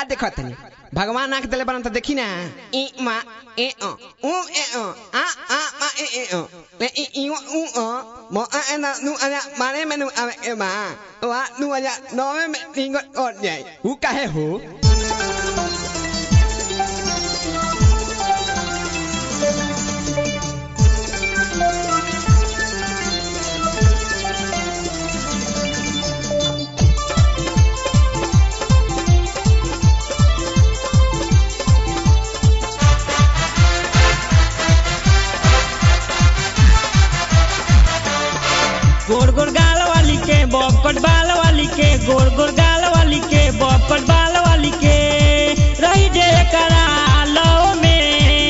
देखत तनी भगवान आंख देले बरन त देखी ना ई मा ए अ उ ए अ आ मा ए अ ले ई उ अ mo ana nu ana mane menu e ma wa nu aya no me ningo ot nhai hu kahe ho गोर गोर गाल वाली के बॉपकट बाल वाली के गोर गोर गाल वाली के बॉपकट बाल वाली के रही जे करा लो में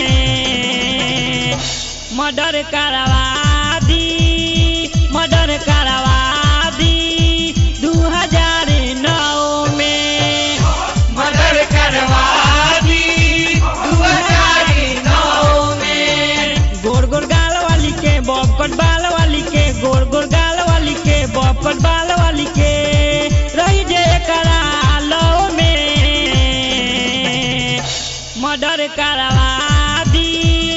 मर्डर करवा दी 2009 में मर्डर करवा दी 2009 में गोर गोर गाल वाली के बॉपकट बाल वाली के गोर गोर गाल वाली के बॉपकट बाल वाली के रही जे करा लो में मर्डर करवा दी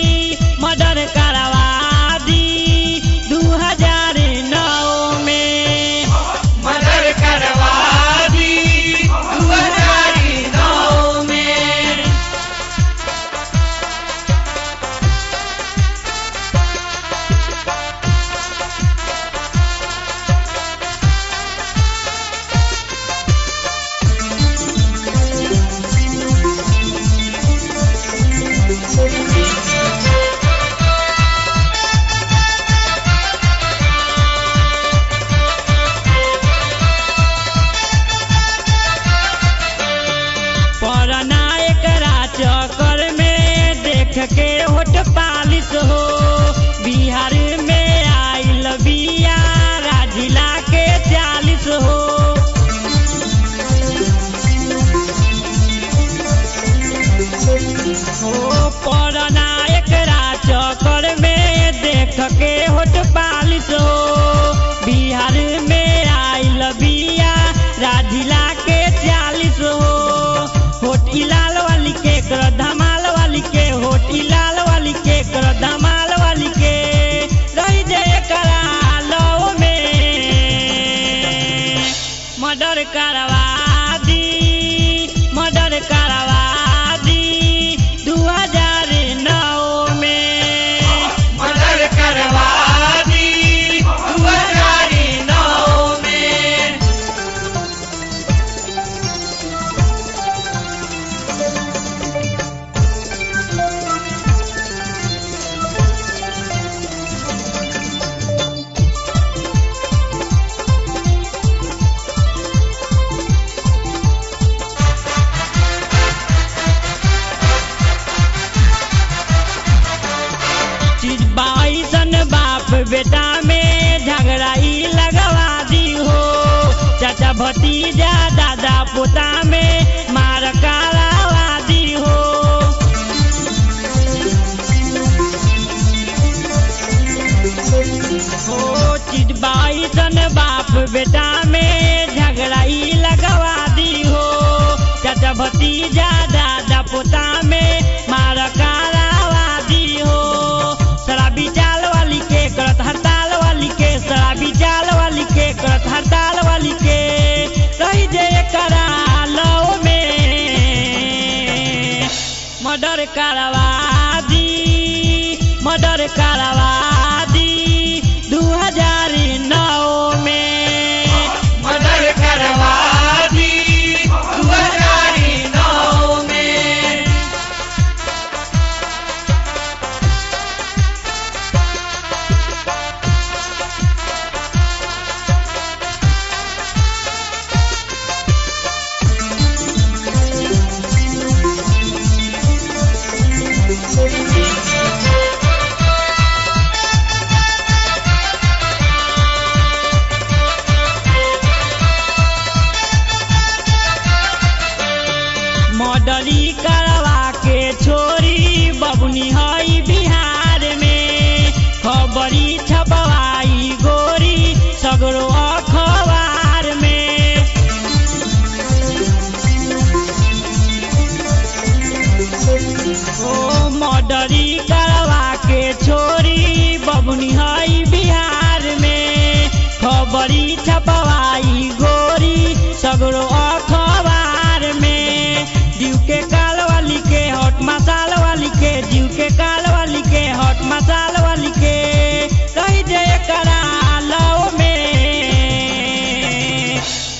2009 में मर्डर करवा दी 2009 में चक्कर में देख के होट पालिश हो बिहार में आइल बिया जिला के 40 हो पढ़ना एकरा चक्कर में देख के होट पालिश हो बिहार में आइल बिया जिला के 40 हो होटी लाल वाली के कर धमाल वाली के होटी लाल वाली के कर धमाल वाली के रही जे करा लो में मर्डर करवा दी 2009 में मर्डर करवा दी 2009 में बाप बेटा में झगड़ा लगवा दी हो चाचा भतीजा दादा पोता में मार करवा दी हो चिट बाईसन बाप बेटा में झगड़ा लगवा दी हो चाचा भतीजा दादा पोता में मार करवा दी हो शराबी चाल वाली के करत हड़ताल वाली के शराबी चाल वाली के करत हड़ताल वाली के रही जे करा लो में मर्डर करवा दी 2009 में मर्डर करवा दी 2009 में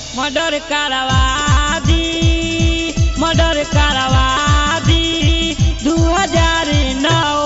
मर्डर करवा दी 2009